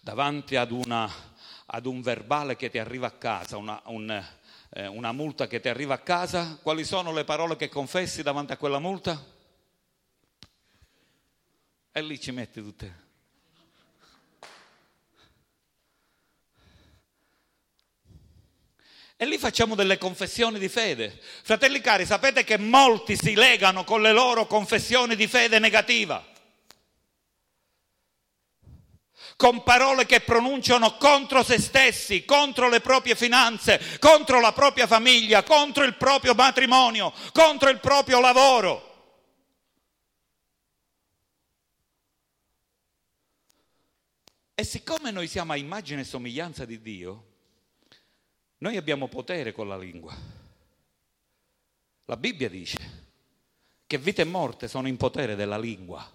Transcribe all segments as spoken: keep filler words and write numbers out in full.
davanti ad, una, ad un verbale che ti arriva a casa, una, un, eh, una multa che ti arriva a casa, quali sono le parole che confessi davanti a quella multa? E lì ci metti tutte. E lì facciamo delle confessioni di fede. Fratelli cari, sapete che molti si legano con le loro confessioni di fede negativa, con parole che pronunciano contro se stessi, contro le proprie finanze, contro la propria famiglia, contro il proprio matrimonio, contro il proprio lavoro. E siccome noi siamo a immagine e somiglianza di Dio, noi abbiamo potere con la lingua. La Bibbia dice che vita e morte sono in potere della lingua.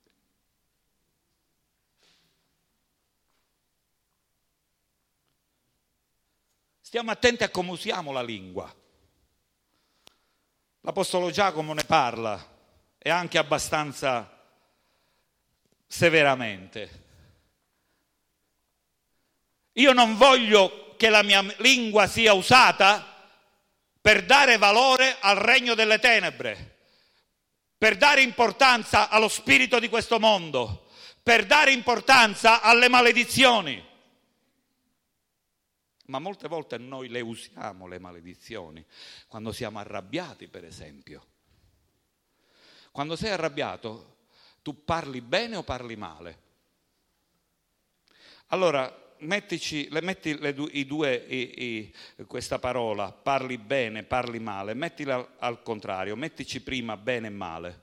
Stiamo attenti a come usiamo la lingua. L'Apostolo Giacomo ne parla, e anche abbastanza severamente. Io non voglio che la mia lingua sia usata per dare valore al regno delle tenebre, per dare importanza allo spirito di questo mondo, per dare importanza alle maledizioni. Ma molte volte noi le usiamo le maledizioni quando siamo arrabbiati, per esempio. Quando sei arrabbiato, tu parli bene o parli male? Allora, Mettici, le metti le, i due, i, i, questa parola, parli bene, parli male, mettila al, al contrario, mettici prima bene e male.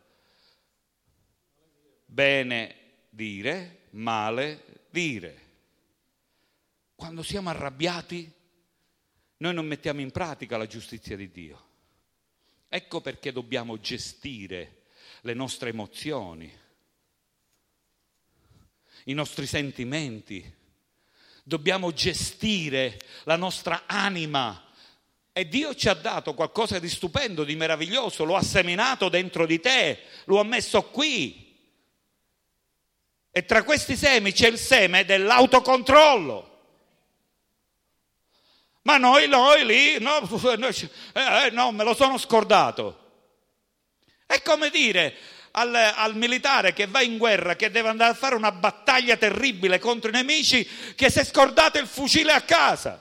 Bene dire, male dire. Quando siamo arrabbiati, noi non mettiamo in pratica la giustizia di Dio. Ecco perché dobbiamo gestire le nostre emozioni, i nostri sentimenti. Dobbiamo gestire la nostra anima, e Dio ci ha dato qualcosa di stupendo, di meraviglioso, lo ha seminato dentro di te, lo ha messo qui, e tra questi semi c'è il seme dell'autocontrollo. Ma noi, noi lì, no, eh, no, me lo sono scordato. È come dire Al, al militare che va in guerra, che deve andare a fare una battaglia terribile contro i nemici, che si è scordato il fucile a casa.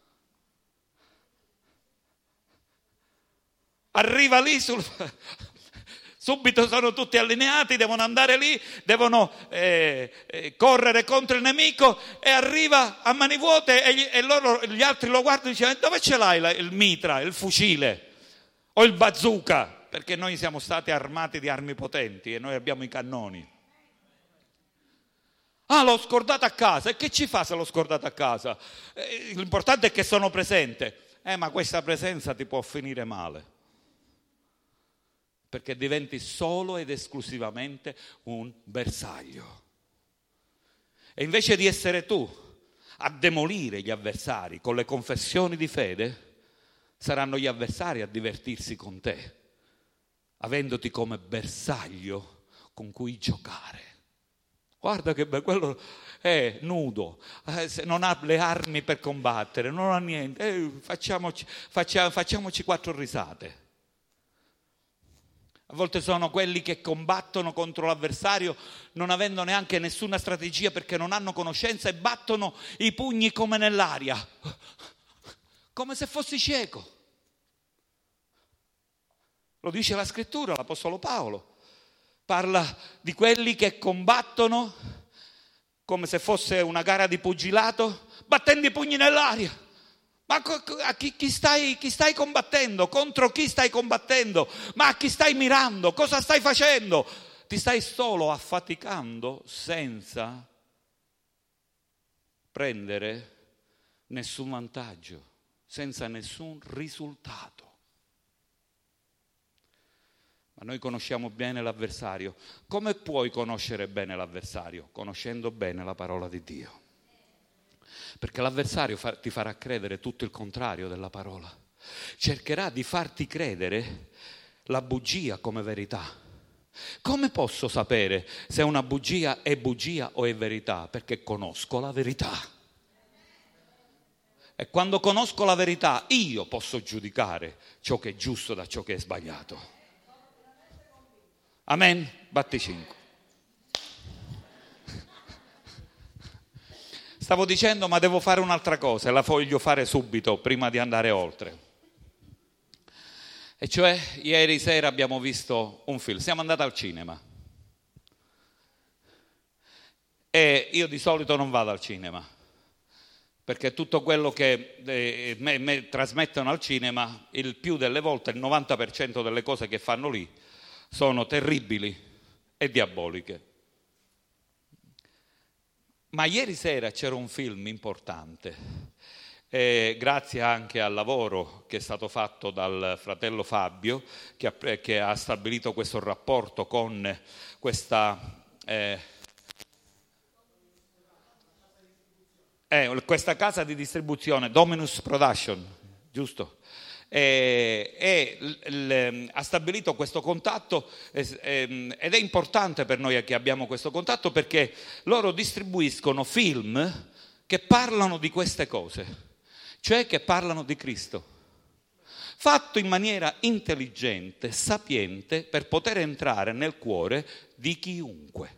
Arriva lì, sul, subito sono tutti allineati, devono andare lì, devono eh, eh, correre contro il nemico, e arriva a mani vuote, e, gli, e loro, gli altri lo guardano e dicono: dove ce l'hai la, il mitra, il fucile o il bazooka? Perché noi siamo stati armati di armi potenti e noi abbiamo i cannoni. Ah, l'ho scordato a casa. E che ci fa se l'ho scordato a casa? Eh, l'importante è che sono presente. Eh, ma questa presenza ti può finire male, perché diventi solo ed esclusivamente un bersaglio. E invece di essere tu a demolire gli avversari con le confessioni di fede, saranno gli avversari a divertirsi con te, avendoti come bersaglio con cui giocare. Guarda che bello, quello è nudo, eh, non ha le armi per combattere, non ha niente, eh, facciamoci, faccia, facciamoci quattro risate. A volte sono quelli che combattono contro l'avversario non avendo neanche nessuna strategia, perché non hanno conoscenza, e battono i pugni come nell'aria, come se fossi cieco. Lo dice la scrittura, l'Apostolo Paolo parla di quelli che combattono come se fosse una gara di pugilato, battendo i pugni nell'aria. Ma a chi, chi, stai, chi stai combattendo? Contro chi stai combattendo? Ma a chi stai mirando? Cosa stai facendo? Ti stai solo affaticando senza prendere nessun vantaggio, senza nessun risultato. Ma noi conosciamo bene l'avversario. Come puoi conoscere bene l'avversario? Conoscendo bene la parola di Dio. Perché l'avversario fa, ti farà credere tutto il contrario della parola. Cercherà di farti credere la bugia come verità. Come posso sapere se una bugia è bugia o è verità? Perché conosco la verità. E quando conosco la verità, io posso giudicare ciò che è giusto da ciò che è sbagliato. Amen? Batti cinque. Stavo dicendo, ma devo fare un'altra cosa, e la voglio fare subito, prima di andare oltre. E cioè, ieri sera abbiamo visto un film, siamo andati al cinema. E io di solito non vado al cinema, perché tutto quello che eh, me, me trasmettono al cinema, il più delle volte, il novanta per cento delle cose che fanno lì, sono terribili e diaboliche. Ma ieri sera c'era un film importante, eh, grazie anche al lavoro che è stato fatto dal fratello Fabio, che ha, che ha stabilito questo rapporto con questa, eh, eh, questa casa di distribuzione, Dominus Production, giusto? E, e l, l, ha stabilito questo contatto eh, eh, ed è importante per noi che abbiamo questo contatto, perché loro distribuiscono film che parlano di queste cose, cioè che parlano di Cristo, fatto in maniera intelligente, sapiente, per poter entrare nel cuore di chiunque.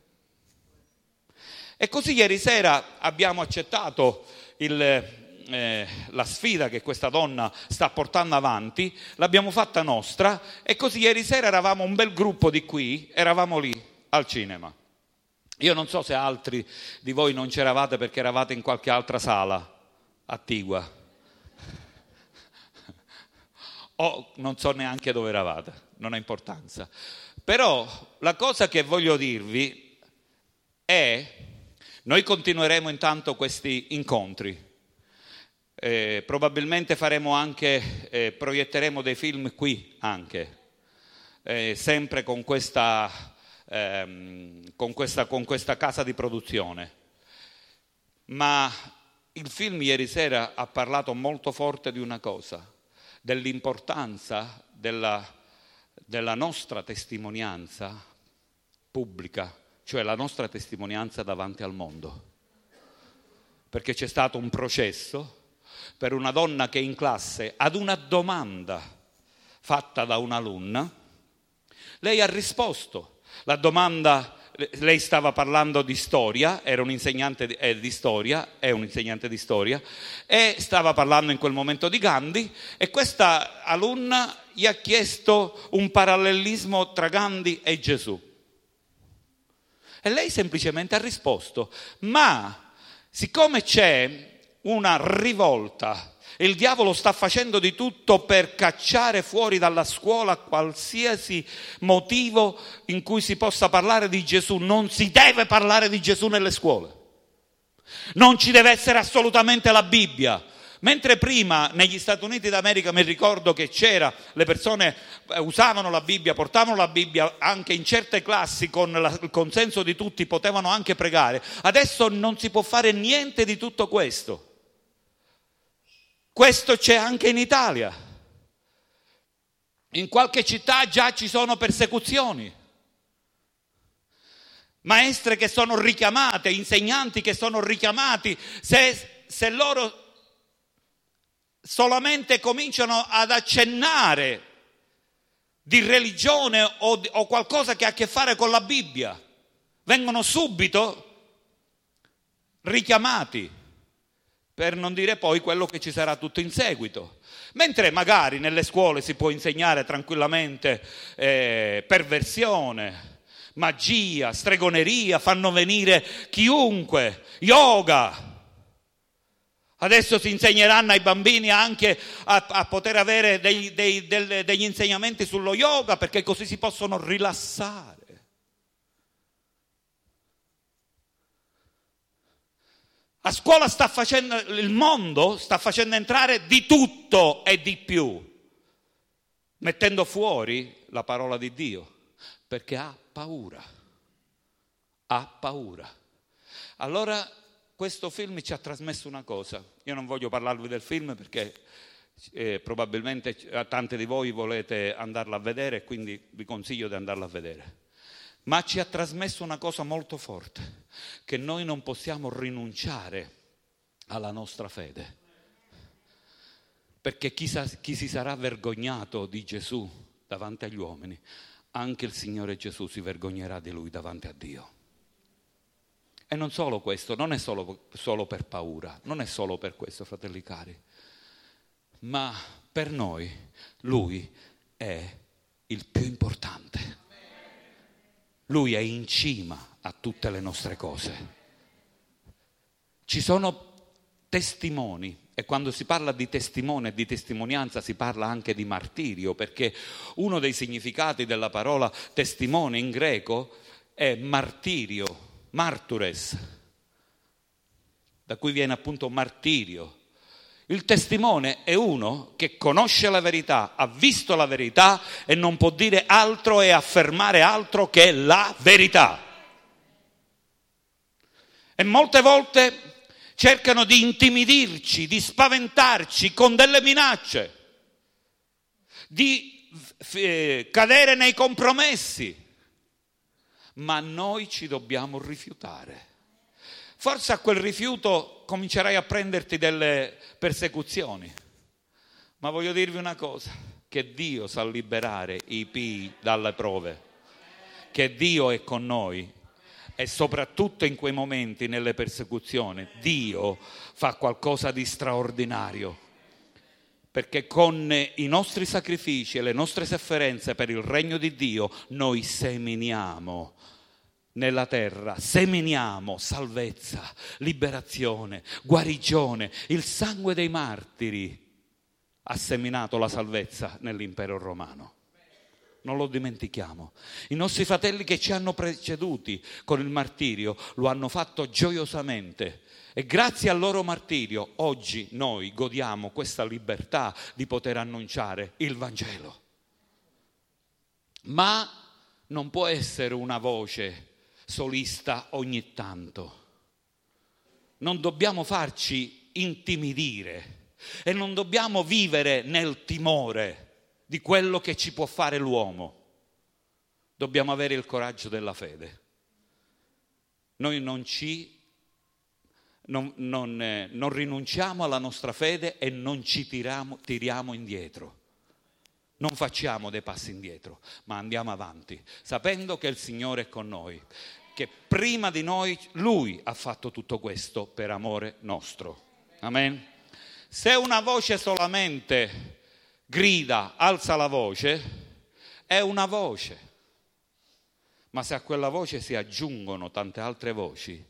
E così ieri sera abbiamo accettato il Eh, la sfida che questa donna sta portando avanti, l'abbiamo fatta nostra, e così ieri sera eravamo un bel gruppo di qui, eravamo lì al cinema. Io non so se altri di voi non c'eravate perché eravate in qualche altra sala attigua, o non so neanche dove eravate, non ha importanza. Però la cosa che voglio dirvi è: noi continueremo intanto questi incontri. Eh, probabilmente faremo anche, eh, proietteremo dei film qui anche, eh, sempre con questa, ehm, con, questa, con questa casa di produzione. Ma il film ieri sera ha parlato molto forte di una cosa, dell'importanza della, della nostra testimonianza pubblica, cioè la nostra testimonianza davanti al mondo. Perché c'è stato un processo per una donna che in classe, ad una domanda fatta da un'alunna, lei ha risposto. La domanda, lei stava parlando di storia, era un insegnante di, eh, di storia, è un insegnante di storia, e stava parlando in quel momento di Gandhi, e questa alunna gli ha chiesto un parallelismo tra Gandhi e Gesù. E lei semplicemente ha risposto, ma siccome c'è una rivolta, il diavolo sta facendo di tutto per cacciare fuori dalla scuola qualsiasi motivo in cui si possa parlare di Gesù. Non si deve parlare di Gesù nelle scuole, non ci deve essere assolutamente la Bibbia. Mentre prima negli Stati Uniti d'America mi ricordo che c'era, le persone usavano la Bibbia, portavano la Bibbia anche in certe classi, con la, il consenso di tutti potevano anche pregare. Adesso non si può fare niente di tutto questo. Questo c'è anche in Italia. In qualche città già ci sono persecuzioni. Maestre che sono richiamate, insegnanti che sono richiamati, se, se loro solamente cominciano ad accennare di religione o, o qualcosa che ha a che fare con la Bibbia, vengono subito richiamati, per non dire poi quello che ci sarà tutto in seguito. Mentre magari nelle scuole si può insegnare tranquillamente eh, perversione, magia, stregoneria, fanno venire chiunque, yoga. Adesso si insegneranno ai bambini anche a, a poter avere dei, dei, dei, degli insegnamenti sullo yoga, perché così si possono rilassare. A scuola sta facendo, il mondo sta facendo entrare di tutto e di più, mettendo fuori la parola di Dio, perché ha paura, ha paura. Allora questo film ci ha trasmesso una cosa. Io non voglio parlarvi del film perché eh, probabilmente tante di voi volete andarla a vedere, quindi vi consiglio di andarla a vedere. ma ci ha trasmesso una cosa molto forte, che noi non possiamo rinunciare alla nostra fede. Perché chi, sa, chi si sarà vergognato di Gesù davanti agli uomini, anche il Signore Gesù si vergognerà di Lui davanti a Dio. E non solo questo, non è solo, solo per paura, non è solo per questo, fratelli cari, ma per noi Lui è il più importante. Lui è in cima a tutte le nostre cose. Ci sono testimoni, e quando si parla di testimone e di testimonianza si parla anche di martirio, perché uno dei significati della parola testimone in greco è martirio, martures, da cui viene appunto martirio. Il testimone è uno che conosce la verità, ha visto la verità e non può dire altro e affermare altro che la verità. E molte volte cercano di intimidirci, di spaventarci con delle minacce, di eh, cadere nei compromessi, ma noi ci dobbiamo rifiutare. Forse a quel rifiuto comincerai a prenderti delle persecuzioni, ma voglio dirvi una cosa, che Dio sa liberare i pii dalle prove, che Dio è con noi. E soprattutto in quei momenti, nelle persecuzioni, Dio fa qualcosa di straordinario, perché con i nostri sacrifici e le nostre sofferenze per il regno di Dio noi seminiamo nella terra, seminiamo salvezza, liberazione, guarigione. Il sangue dei martiri ha seminato la salvezza nell'impero romano. Non lo dimentichiamo. I nostri fratelli che ci hanno preceduti con il martirio lo hanno fatto gioiosamente e grazie al loro martirio oggi noi godiamo questa libertà di poter annunciare il Vangelo. Ma non può essere una voce solista ogni tanto. Non dobbiamo farci intimidire e non dobbiamo vivere nel timore di quello che ci può fare l'uomo. Dobbiamo avere il coraggio della fede. Noi non ci non, non, eh, non rinunciamo alla nostra fede e non ci tiriamo, tiriamo indietro. Non facciamo dei passi indietro, ma andiamo avanti, sapendo che il Signore è con noi, che prima di noi Lui ha fatto tutto questo per amore nostro. Amen. Se una voce solamente grida, alza la voce, è una voce, ma se a quella voce si aggiungono tante altre voci,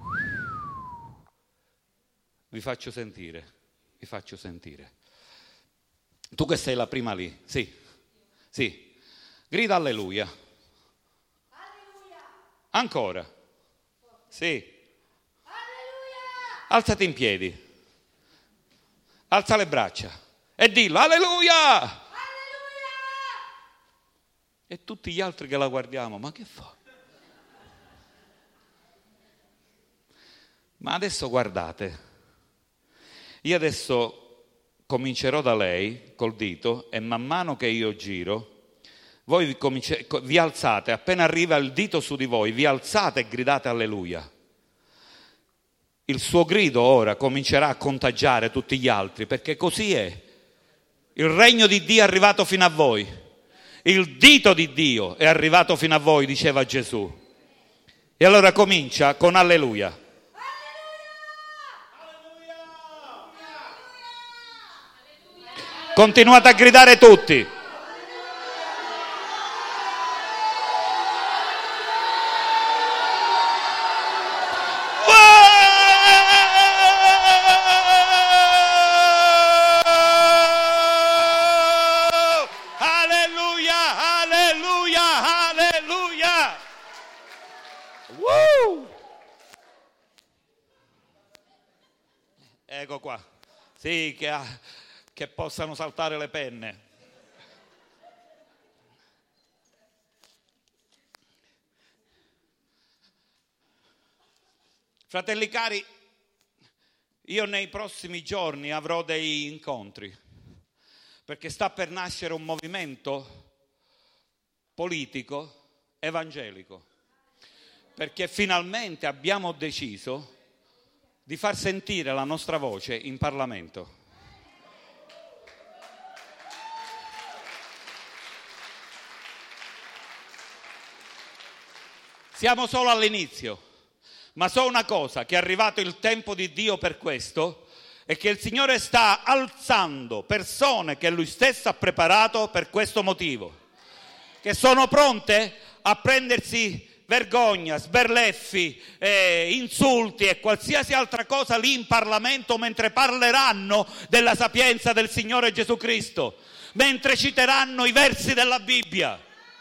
vi faccio sentire, vi faccio sentire. Tu che sei la prima lì, sì, sì, grida alleluia. Alleluia. Ancora, sì. Alleluia. Alzati in piedi, alza le braccia. E dillo, alleluia! Alleluia! E tutti gli altri che la guardiamo, ma che fa? Ma adesso guardate, io adesso comincerò da lei col dito e man mano che io giro, voi vi, cominci- vi alzate, appena arriva il dito su di voi, vi alzate e gridate alleluia. Il suo grido ora comincerà a contagiare tutti gli altri, perché così è. Il regno di Dio è arrivato fino a voi. Il dito di Dio è arrivato fino a voi, diceva Gesù. E allora comincia con alleluia. Continuate a gridare tutti. Ecco qua, sì, che, ha, che possano saltare le penne. Fratelli cari, io nei prossimi giorni avrò dei incontri, perché sta per nascere un movimento politico evangelico, perché finalmente abbiamo deciso di far sentire la nostra voce in Parlamento. Siamo solo all'inizio, ma so una cosa, che è arrivato il tempo di Dio per questo e che il Signore sta alzando persone che Lui stesso ha preparato per questo motivo, che sono pronte a prendersi vergogna, sberleffi, eh, insulti e qualsiasi altra cosa lì in Parlamento mentre parleranno della sapienza del Signore Gesù Cristo, mentre citeranno i versi della Bibbia.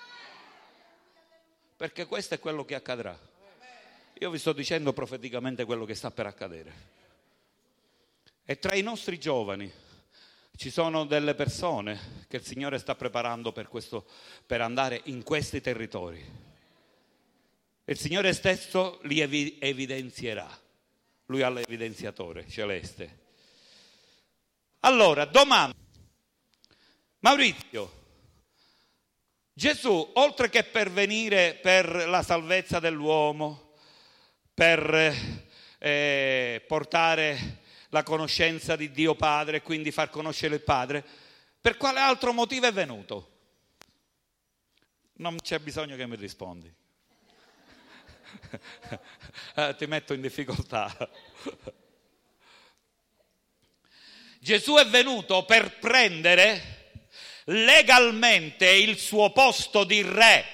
Perché questo è quello che accadrà. Io vi sto dicendo profeticamente quello che sta per accadere. E tra i nostri giovani ci sono delle persone che il Signore sta preparando per questo, per andare in questi territori. Il Signore stesso li evi- evidenzierà. Lui è l'evidenziatore celeste. Allora, domanda. Maurizio, Gesù, oltre che per venire per la salvezza dell'uomo, per eh, portare la conoscenza di Dio Padre e quindi far conoscere il Padre, per quale altro motivo è venuto? Non c'è bisogno che mi rispondi. eh, ti metto in difficoltà. Gesù è venuto per prendere legalmente il suo posto di re.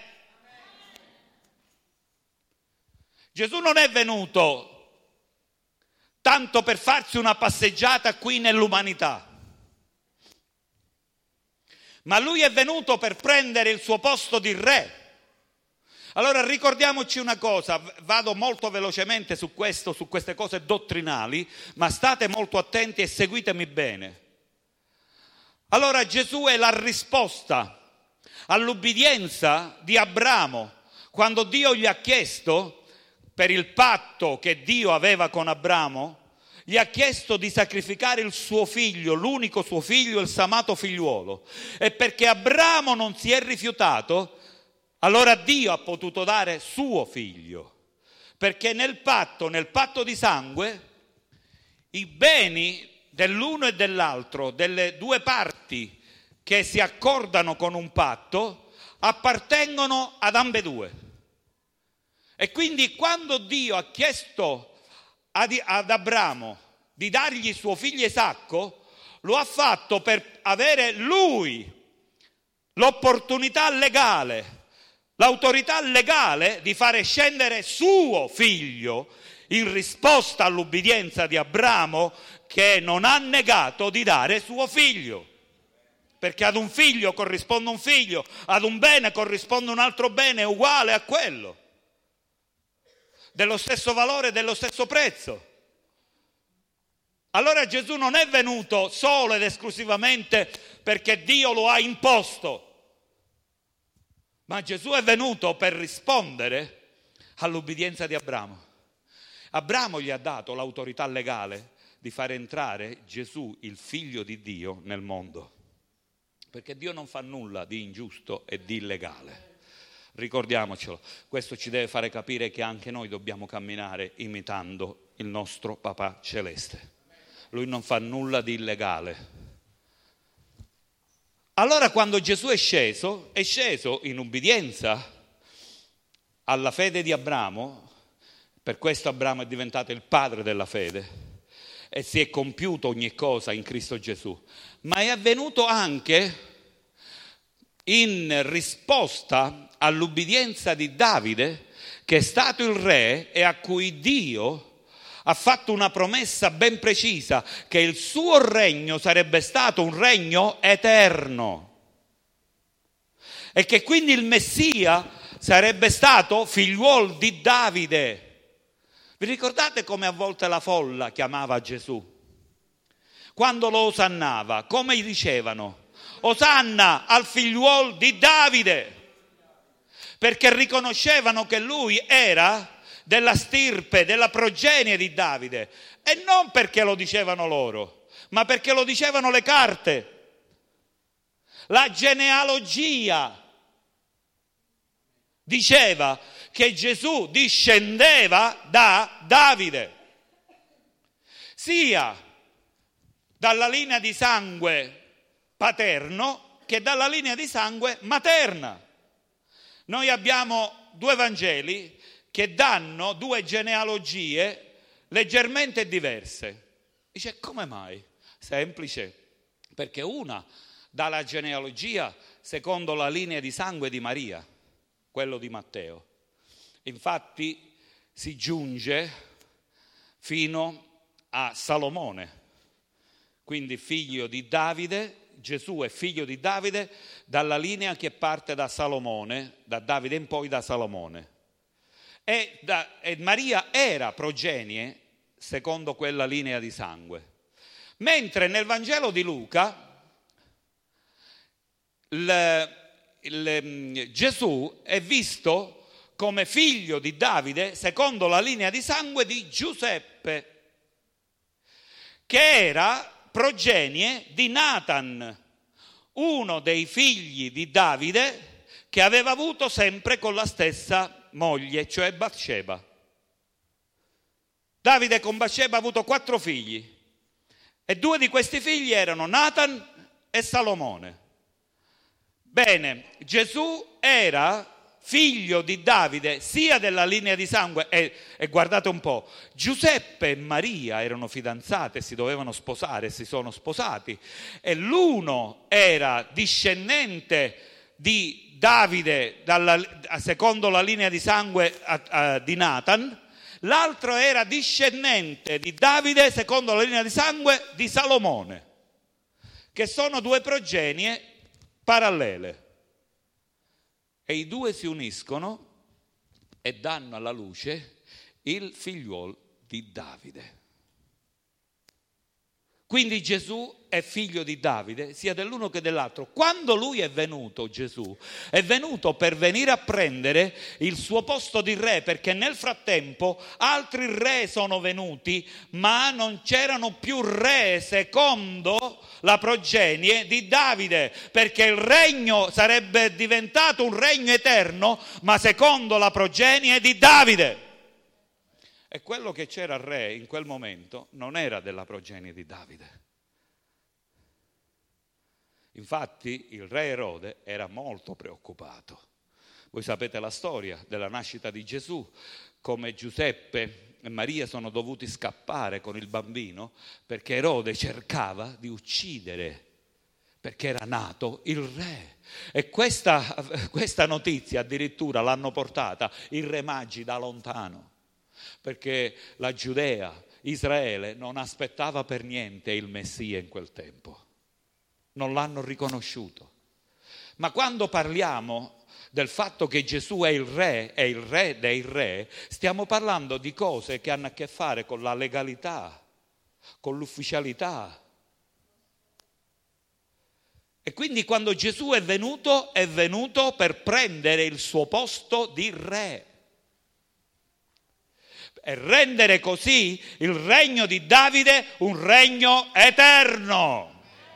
Gesù non è venuto tanto per farsi una passeggiata qui nell'umanità, ma lui è venuto per prendere il suo posto di re. Allora ricordiamoci una cosa, vado molto velocemente su questo, su queste cose dottrinali, ma state molto attenti e seguitemi bene. Allora Gesù è la risposta all'ubbidienza di Abramo, quando Dio gli ha chiesto, per il patto che Dio aveva con Abramo, gli ha chiesto di sacrificare il suo figlio, l'unico suo figlio, il suo amato figliuolo. E perché Abramo non si è rifiutato, allora Dio ha potuto dare suo figlio. Perché nel patto, nel patto di sangue, i beni dell'uno e dell'altro, delle due parti che si accordano con un patto, appartengono ad ambedue. E quindi quando Dio ha chiesto ad, ad Abramo di dargli suo figlio Isacco, lo ha fatto per avere lui l'opportunità legale, l'autorità legale di fare scendere suo figlio in risposta all'ubbidienza di Abramo, che non ha negato di dare suo figlio. Perché ad un figlio corrisponde un figlio, ad un bene corrisponde un altro bene uguale a quello, dello stesso valore, dello stesso prezzo. Allora Gesù non è venuto solo ed esclusivamente perché Dio lo ha imposto, ma Gesù è venuto per rispondere all'ubbidienza di Abramo. Abramo gli ha dato l'autorità legale di fare entrare Gesù, il figlio di Dio, nel mondo. Perché Dio non fa nulla di ingiusto e di illegale. Ricordiamocelo, questo ci deve fare capire che anche noi dobbiamo camminare imitando il nostro Papà Celeste. Lui non fa nulla di illegale. Allora quando Gesù è sceso, è sceso in ubbidienza alla fede di Abramo, per questo Abramo è diventato il padre della fede e si è compiuto ogni cosa in Cristo Gesù, ma è avvenuto anche in risposta all'ubbidienza di Davide, che è stato il re e a cui Dio ha fatto una promessa ben precisa, che il suo regno sarebbe stato un regno eterno e che quindi il Messia sarebbe stato figliuolo di Davide. Vi ricordate come a volte la folla chiamava Gesù? Quando lo osannava, come gli dicevano? Osanna al figliuolo di Davide, perché riconoscevano che lui era della stirpe, della progenie di Davide, e non perché lo dicevano loro, ma perché lo dicevano le carte, la genealogia diceva che Gesù discendeva da Davide, sia dalla linea di sangue paterno che dalla linea di sangue materna. Noi abbiamo due Vangeli che danno due genealogie leggermente diverse. Dice, come mai? Semplice, perché una dà la genealogia secondo la linea di sangue di Maria, quello di Matteo. Infatti si giunge fino a Salomone, quindi figlio di Davide. Gesù è figlio di Davide dalla linea che parte da Salomone, da Davide in poi da Salomone. E, da, e Maria era progenie secondo quella linea di sangue. Mentre nel Vangelo di Luca il, il, Gesù è visto come figlio di Davide secondo la linea di sangue di Giuseppe, che era progenie di Natan, uno dei figli di Davide che aveva avuto sempre con la stessa moglie, cioè Batsheba. Davide con Batsheba ha avuto quattro figli e due di questi figli erano Natan e Salomone. Bene, Gesù era figlio di Davide sia della linea di sangue e, e guardate un po', Giuseppe e Maria erano fidanzate, si dovevano sposare, si sono sposati e l'uno era discendente di Davide dalla, secondo la linea di sangue a, a, di Natan, l'altro era discendente di Davide secondo la linea di sangue di Salomone, che sono due progenie parallele. E i due si uniscono e danno alla luce il figliuolo di Davide. Quindi Gesù è figlio di Davide, sia dell'uno che dell'altro. Quando lui è venuto, Gesù, è venuto per venire a prendere il suo posto di re, perché nel frattempo altri re sono venuti, ma non c'erano più re secondo la progenie di Davide, perché il regno sarebbe diventato un regno eterno, ma secondo la progenie di Davide. E quello che c'era re in quel momento non era della progenie di Davide. Infatti il re Erode era molto preoccupato. Voi sapete la storia della nascita di Gesù, come Giuseppe e Maria sono dovuti scappare con il bambino perché Erode cercava di uccidere, perché era nato il re. E questa, questa notizia addirittura l'hanno portata i re magi da lontano, perché la Giudea, Israele, non aspettava per niente il Messia in quel tempo. Non l'hanno riconosciuto. Ma quando parliamo del fatto che Gesù è il re, è il re dei re, stiamo parlando di cose che hanno a che fare con la legalità, con l'ufficialità. E quindi quando Gesù è venuto, è venuto per prendere il suo posto di re e rendere così il regno di Davide un regno eterno.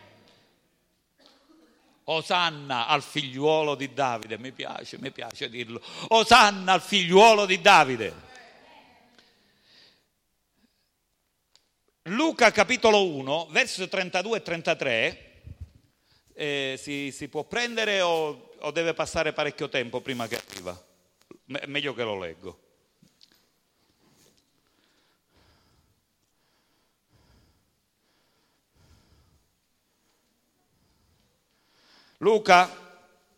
Osanna al figliuolo di Davide, mi piace, mi piace dirlo. Osanna al figliuolo di Davide. Luca capitolo uno, verso trentadue e trentatré, eh, si, si può prendere o, o deve passare parecchio tempo prima che arriva? È meglio che lo leggo. Luca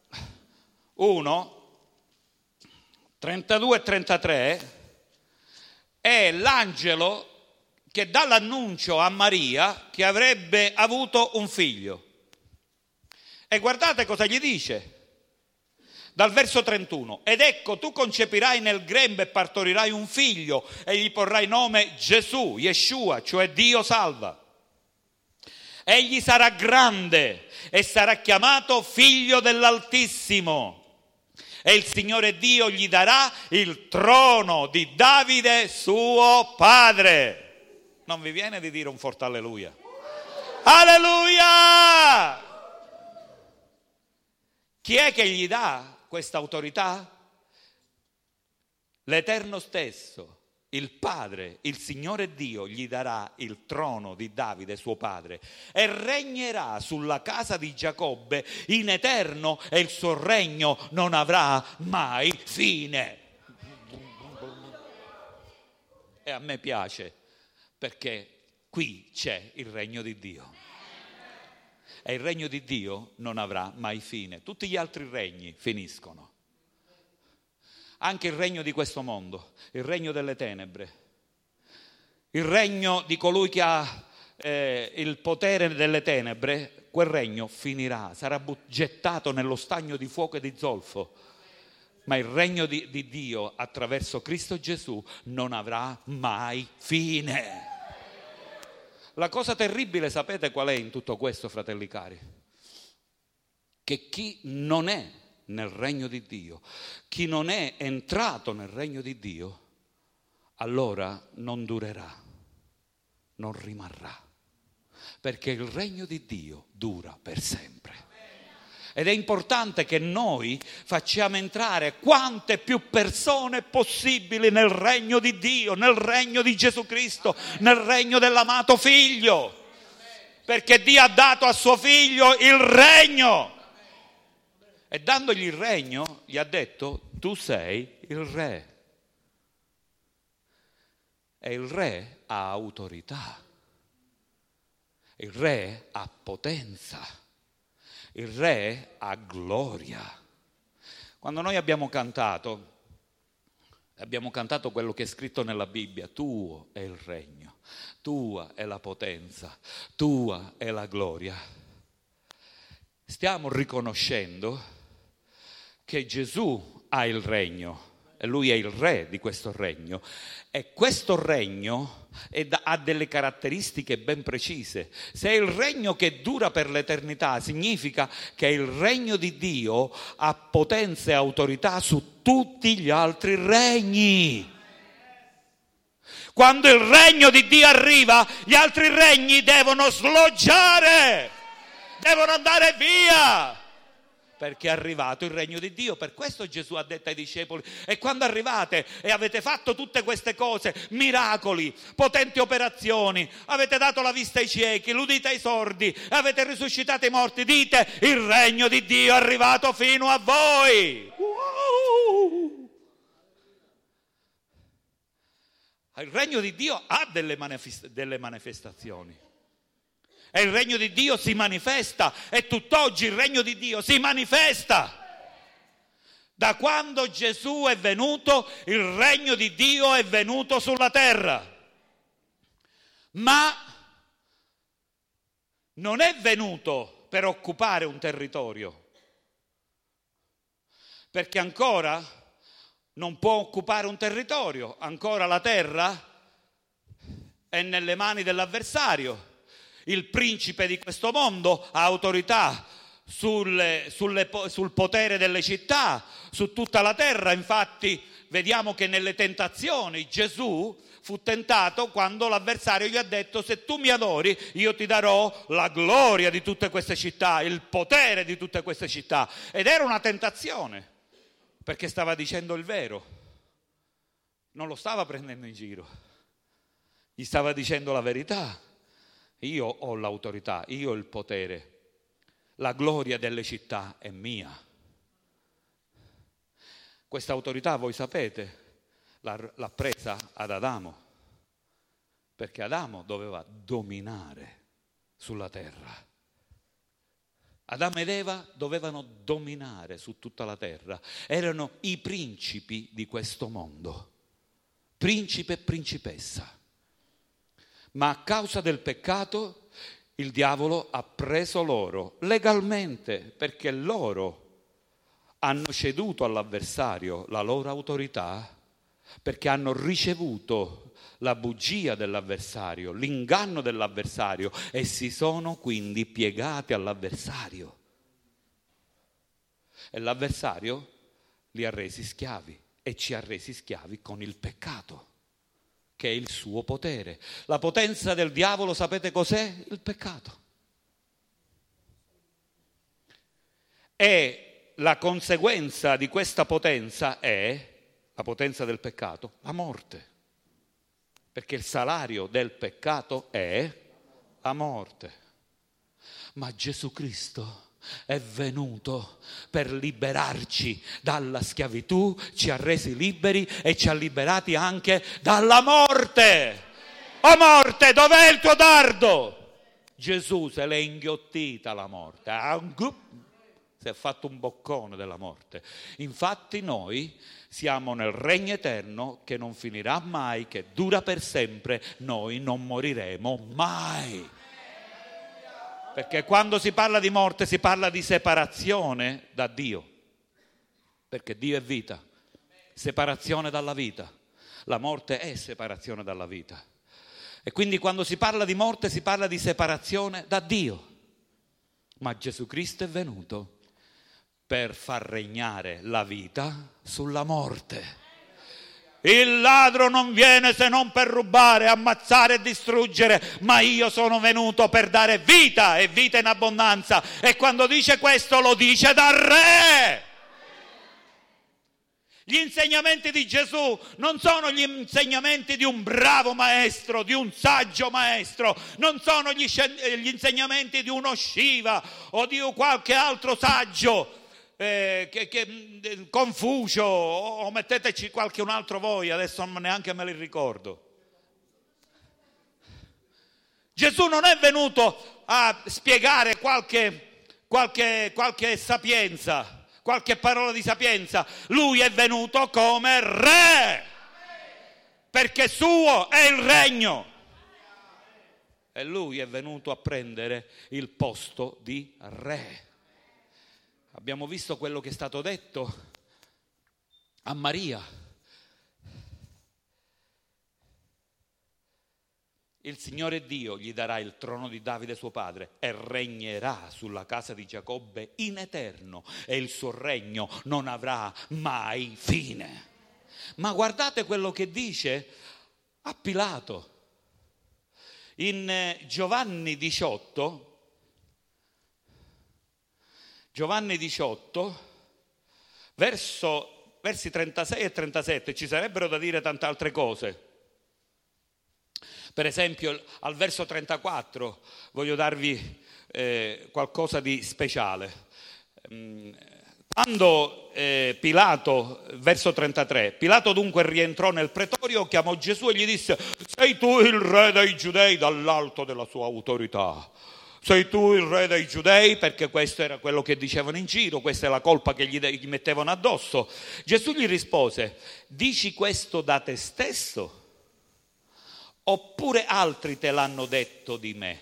uno, trentadue e trentatré è l'angelo che dà l'annuncio a Maria che avrebbe avuto un figlio. E guardate cosa gli dice. Dal verso trentuno, ed ecco tu concepirai nel grembo e partorirai un figlio e gli porrai nome Gesù, Yeshua, cioè Dio salva. Egli sarà grande e sarà chiamato figlio dell'Altissimo e il Signore Dio gli darà il trono di Davide suo padre. Non vi viene di dire un forte alleluia? Alleluia! Chi è che gli dà questa autorità? l'Eterno stesso, il Padre, il Signore Dio, gli darà il trono di Davide, suo padre, e regnerà sulla casa di Giacobbe in eterno, e il suo regno non avrà mai fine. E a me piace, perché qui c'è il regno di Dio. E il regno di Dio non avrà mai fine. Tutti gli altri regni finiscono. Anche il regno di questo mondo, il regno delle tenebre, il regno di colui che ha eh, il potere delle tenebre, quel regno finirà, sarà but- gettato nello stagno di fuoco e di zolfo. Ma il regno di, di Dio attraverso Cristo Gesù non avrà mai fine. La cosa terribile, sapete qual è in tutto questo, fratelli cari? Che chi non è nel regno di Dio, chi non è entrato nel regno di Dio, allora non durerà, non rimarrà, perché il regno di Dio dura per sempre. Ed è importante che noi facciamo entrare quante più persone possibili nel regno di Dio, nel regno di Gesù Cristo, nel regno dell'amato Figlio, perché Dio ha dato a suo Figlio il regno. E dandogli il regno gli ha detto: tu sei il re. E il re ha autorità, il re ha potenza, il re ha gloria. Quando noi abbiamo cantato, abbiamo cantato quello che è scritto nella Bibbia: tuo è il regno, tua è la potenza, tua è la gloria. Stiamo riconoscendo che Gesù ha il regno e lui è il re di questo regno, e questo regno è da, ha delle caratteristiche ben precise. Se è il regno che dura per l'eternità, significa che il regno di Dio ha potenza e autorità su tutti gli altri regni. Quando il regno di Dio arriva, gli altri regni devono sloggiare, devono andare via, perché è arrivato il regno di Dio. Per questo Gesù ha detto ai discepoli: e quando arrivate e avete fatto tutte queste cose, miracoli, potenti operazioni, avete dato la vista ai ciechi, l'udito ai sordi, avete risuscitato i morti, dite: il regno di Dio è arrivato fino a voi. Wow! Il regno di Dio ha delle, manifest- delle manifestazioni. E il regno di Dio si manifesta, e tutt'oggi il regno di Dio si manifesta. Da quando Gesù è venuto, il regno di Dio è venuto sulla terra. Ma non è venuto per occupare un territorio, perché ancora non può occupare un territorio, ancora la terra è nelle mani dell'avversario. Il principe di questo mondo ha autorità sulle, sulle, sul potere delle città, su tutta la terra. Infatti vediamo che nelle tentazioni Gesù fu tentato quando l'avversario gli ha detto: se tu mi adori, io ti darò la gloria di tutte queste città, il potere di tutte queste città. Ed era una tentazione, perché stava dicendo il vero, non lo stava prendendo in giro, gli stava dicendo la verità. Io ho l'autorità, io ho il potere, la gloria delle città è mia. Questa autorità, voi sapete, l'ha, l'ha presa ad Adamo, perché Adamo doveva dominare sulla terra. Adamo ed Eva dovevano dominare su tutta la terra, erano i principi di questo mondo, principe e principessa. Ma a causa del peccato il diavolo ha preso loro legalmente, perché loro hanno ceduto all'avversario la loro autorità, perché hanno ricevuto la bugia dell'avversario, l'inganno dell'avversario, e si sono quindi piegati all'avversario. E l'avversario li ha resi schiavi, e ci ha resi schiavi con il peccato, che è il suo potere. La potenza del diavolo, sapete cos'è? Il peccato. E la conseguenza di questa potenza è la potenza del peccato? La morte. Perché il salario del peccato è la morte. Ma Gesù Cristo è venuto per liberarci dalla schiavitù, ci ha resi liberi e ci ha liberati anche dalla morte. O morte, dov'è il tuo dardo? Gesù se l'è inghiottita la morte, si è fatto un boccone della morte. Infatti noi siamo nel regno eterno che non finirà mai, che dura per sempre, noi non moriremo mai. Perché quando si parla di morte si parla di separazione da Dio, perché Dio è vita, separazione dalla vita. La morte è separazione dalla vita. E quindi quando si parla di morte si parla di separazione da Dio. Ma Gesù Cristo è venuto per far regnare la vita sulla morte. Il ladro non viene se non per rubare, ammazzare e distruggere, ma io sono venuto per dare vita e vita in abbondanza. E quando dice questo lo dice da re. Gli insegnamenti di Gesù non sono gli insegnamenti di un bravo maestro, di un saggio maestro, non sono gli, gli insegnamenti di uno Shiva o di qualche altro saggio. Eh, che, che, Confucio o metteteci qualche un altro voi, adesso neanche me li ricordo. Gesù non è venuto a spiegare qualche, qualche, qualche sapienza, qualche parola di sapienza. Lui è venuto come re, perché suo è il regno e lui è venuto a prendere il posto di re. Abbiamo visto quello che è stato detto a Maria. Il Signore Dio gli darà il trono di Davide suo padre e regnerà sulla casa di Giacobbe in eterno e il suo regno non avrà mai fine. Ma guardate quello che dice a Pilato. In Giovanni diciotto... Giovanni diciotto, verso, versi trentasei e trentasette, ci sarebbero da dire tante altre cose. Per esempio, al verso trentaquattro voglio darvi eh, qualcosa di speciale. Quando eh, Pilato, verso trentatré, Pilato dunque rientrò nel pretorio, chiamò Gesù e gli disse: sei tu il re dei Giudei, dall'alto della sua autorità. Sei tu il re dei Giudei, perché questo era quello che dicevano in giro, questa è la colpa che gli, gli mettevano addosso. Gesù gli rispose: dici questo da te stesso? Oppure altri te l'hanno detto di me?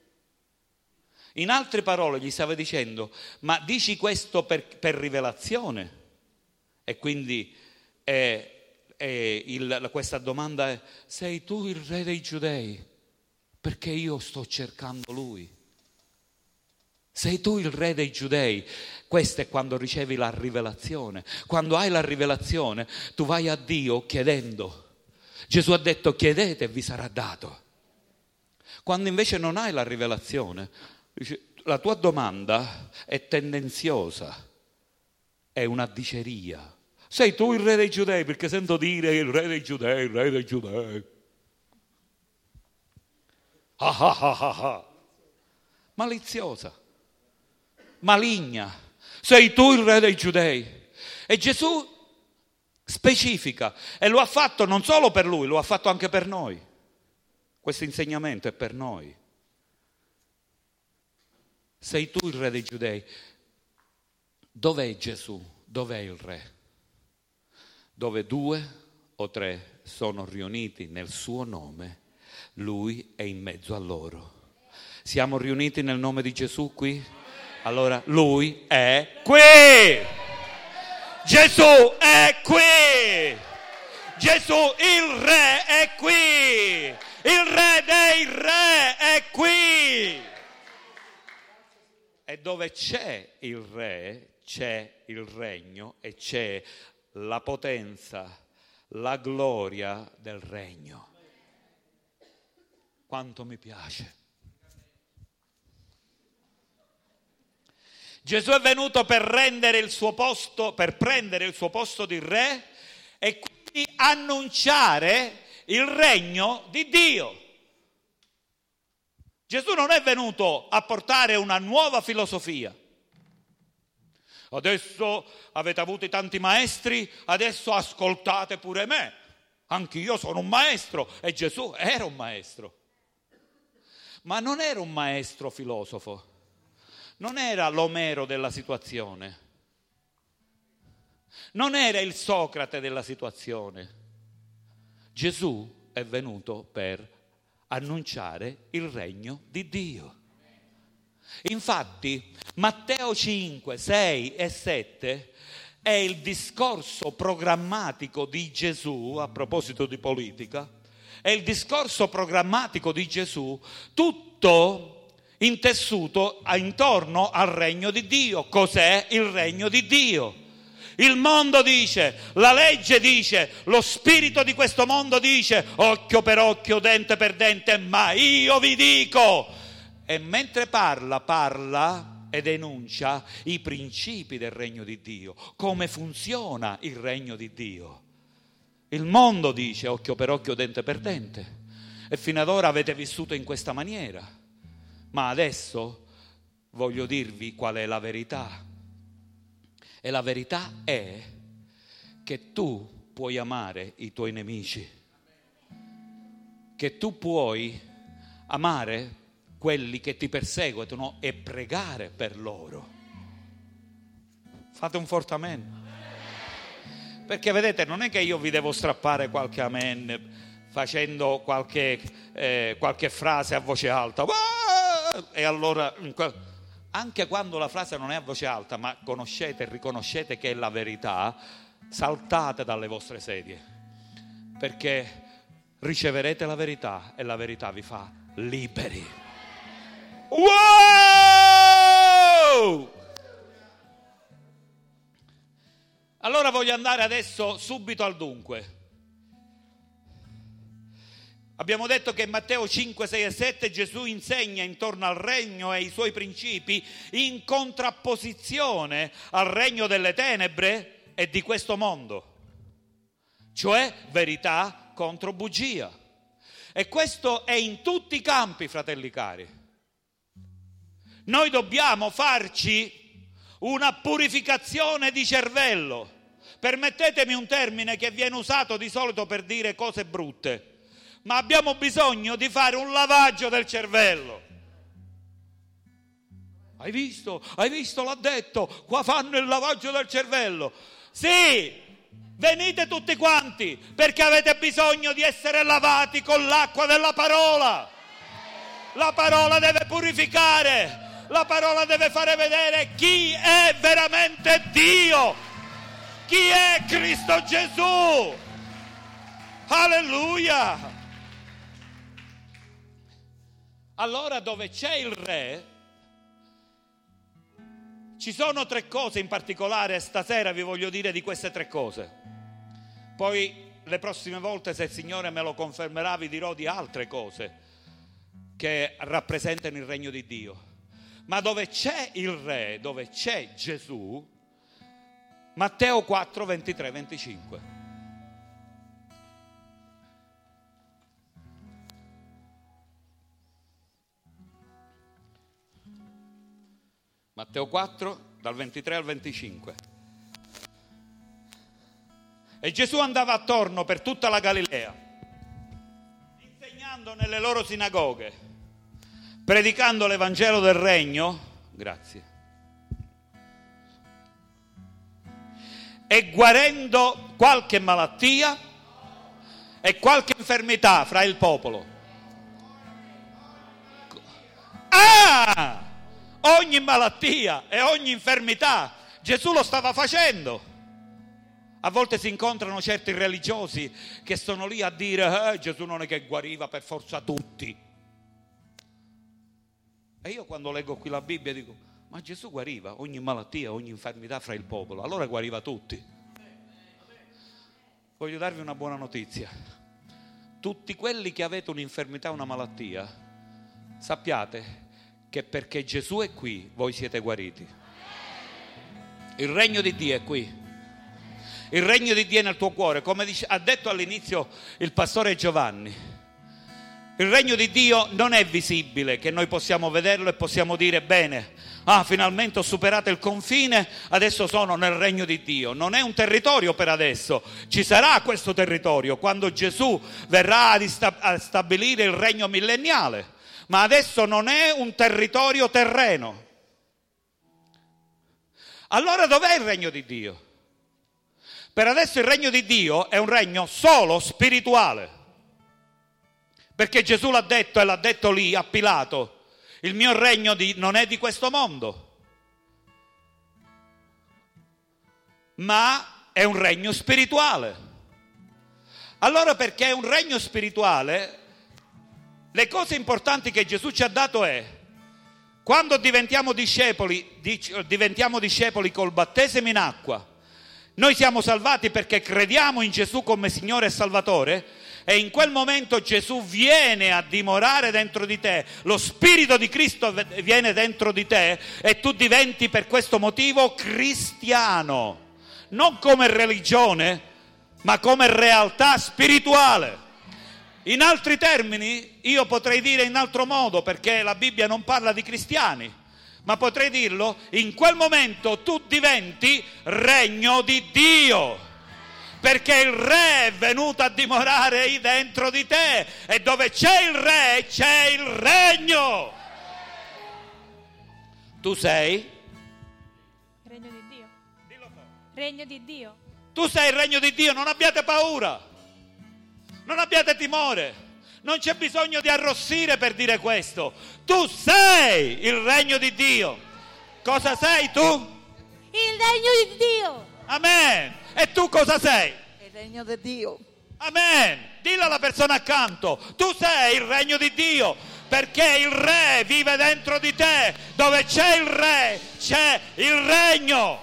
In altre parole gli stava dicendo: ma dici questo per, per rivelazione? E quindi è, è il, questa domanda è: sei tu il re dei Giudei? Perché io sto cercando lui. Sei tu il re dei Giudei. Questo è quando ricevi la rivelazione. Quando hai la rivelazione, tu vai a Dio chiedendo. Gesù ha detto: chiedete e vi sarà dato. Quando invece non hai la rivelazione, la tua domanda è tendenziosa, è una diceria. Sei tu il re dei Giudei? Perché sento dire il re dei Giudei, il re dei Giudei. Ah ah ah ah ah. Maliziosa. Maligna, sei tu il re dei Giudei? E Gesù specifica, e lo ha fatto non solo per lui, lo ha fatto anche per noi. Questo insegnamento è per noi. Sei tu il re dei Giudei? Dov'è Gesù? Dov'è il re? Dove due o tre sono riuniti nel suo nome, lui è in mezzo a loro. Siamo riuniti nel nome di Gesù qui? Allora lui è qui. Gesù è qui. Gesù il re è qui. Il re dei re è qui. E dove c'è il re, c'è il regno e c'è la potenza, la gloria del regno. Quanto mi piace. Gesù è venuto per rendere il suo posto, per prendere il suo posto di re e quindi annunciare il regno di Dio. Gesù non è venuto a portare una nuova filosofia. Adesso avete avuto tanti maestri, adesso ascoltate pure me. Anch'io sono un maestro e Gesù era un maestro. Ma non era un maestro filosofo, non era l'Omero della situazione, non era il Socrate della situazione. Gesù è venuto per annunciare il regno di Dio. Infatti Matteo cinque, sei e sette è il discorso programmatico di Gesù, a proposito di politica, è il discorso programmatico di Gesù, tutto intessuto intorno al regno di Dio. Cos'è il regno di Dio? Il mondo dice, la legge dice, lo spirito di questo mondo dice, occhio per occhio, dente per dente, ma io vi dico. E mentre parla, parla ed enuncia i principi del regno di Dio, come funziona il regno di Dio. Il mondo dice, occhio per occhio, dente per dente, e fino ad ora avete vissuto in questa maniera, ma adesso voglio dirvi qual è la verità. E la verità è che tu puoi amare i tuoi nemici, che tu puoi amare quelli che ti perseguitano e pregare per loro. Fate un forte amen. Perché vedete, non è che io vi devo strappare qualche amen facendo qualche, eh, qualche frase a voce alta. E allora... Anche quando la frase non è a voce alta, ma conoscete e riconoscete che è la verità, saltate dalle vostre sedie, perché riceverete la verità e la verità vi fa liberi. Wow! Allora voglio andare adesso subito al dunque. Abbiamo detto che in Matteo cinque, sei e sette Gesù insegna intorno al regno e ai suoi principi in contrapposizione al regno delle tenebre e di questo mondo, cioè verità contro bugia. E questo è in tutti i campi, fratelli cari. Noi dobbiamo farci una purificazione di cervello. Permettetemi un termine che viene usato di solito per dire cose brutte. Ma abbiamo bisogno di fare un lavaggio del cervello. Hai visto? Hai visto? L'ha detto. Qua fanno il lavaggio del cervello. Sì, venite tutti quanti, perché avete bisogno di essere lavati con l'acqua della parola. La parola deve purificare. La parola deve fare vedere chi è veramente Dio. Chi è Cristo Gesù. Alleluia. Allora, dove c'è il re, ci sono tre cose in particolare. Stasera vi voglio dire di queste tre cose. Poi le prossime volte, se il Signore me lo confermerà, vi dirò di altre cose che rappresentano il regno di Dio. Ma dove c'è il re, dove c'è Gesù, Matteo quattro, ventitré, venticinque. Matteo quattro, dal ventitré al venticinque. E Gesù andava attorno per tutta la Galilea, insegnando nelle loro sinagoghe, predicando l'Evangelo del Regno, grazie, e guarendo qualche malattia e qualche infermità fra il popolo. Ah! Ogni malattia e ogni infermità Gesù lo stava facendo. A volte si incontrano certi religiosi che sono lì a dire eh, Gesù non è che guariva per forza tutti. E io quando leggo qui la Bibbia dico, ma Gesù guariva ogni malattia, ogni infermità fra il popolo, allora guariva tutti. Voglio darvi una buona notizia. Tutti quelli che avete un'infermità, una malattia, sappiate che perché Gesù è qui, voi siete guariti. Il regno di Dio è qui. Il regno di Dio è nel tuo cuore, come dice, ha detto all'inizio il pastore Giovanni. Il regno di Dio non è visibile, che noi possiamo vederlo e possiamo dire bene, ah, finalmente ho superato il confine, adesso sono nel regno di Dio. Non è un territorio per adesso, ci sarà questo territorio quando Gesù verrà a stabilire il regno millenniale, ma adesso non è un territorio terreno. Allora dov'è il regno di Dio? Per adesso il regno di Dio è un regno solo spirituale, perché Gesù l'ha detto e l'ha detto lì a Pilato: il mio regno di, non è di questo mondo, ma è un regno spirituale. Allora, perché è un regno spirituale, le cose importanti che Gesù ci ha dato è: quando diventiamo discepoli, diventiamo discepoli col battesimo in acqua, noi siamo salvati perché crediamo in Gesù come Signore e Salvatore, e in quel momento Gesù viene a dimorare dentro di te, lo Spirito di Cristo viene dentro di te e tu diventi per questo motivo cristiano, non come religione, ma come realtà spirituale. In altri termini, io potrei dire in altro modo, perché la Bibbia non parla di cristiani, ma potrei dirlo: in quel momento tu diventi regno di Dio, perché il Re è venuto a dimorare dentro di te, e dove c'è il Re c'è il regno. Tu sei regno di Dio. Dillo forte. Regno di Dio. Tu sei il regno di Dio, non abbiate paura, non abbiate timore. Non c'è bisogno di arrossire per dire questo. Tu sei il regno di Dio. Cosa sei tu? Il regno di Dio. Amen. E tu cosa sei? Il regno di Dio. Amen. Dillo alla persona accanto: tu sei il regno di Dio, perché il Re vive dentro di te. Dove c'è il Re c'è il regno.